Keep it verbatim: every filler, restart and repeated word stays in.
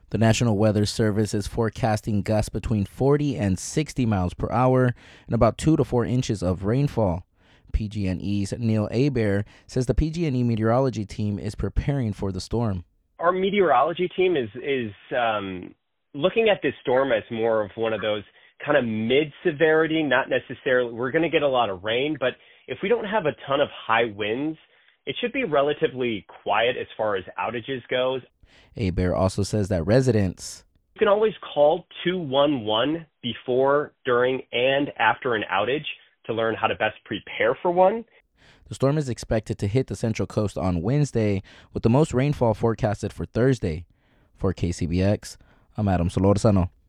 The National Weather Service is forecasting gusts between forty and sixty miles per hour and about two to four inches of rainfall. P G and E's Neil Hebert says the P G and E meteorology team is preparing for the storm. Our meteorology team is is um, looking at this storm as more of one of those kind of mid-severity, not necessarily, we're going to get a lot of rain, but if we don't have a ton of high winds, it should be relatively quiet as far as outages goes. Hebert also says that residents You can always call two one one before, during, and after an outage to learn how to best prepare for one. The storm is expected to hit the Central Coast on Wednesday, with the most rainfall forecasted for Thursday. For K C B X, I'm Adam Solorzano.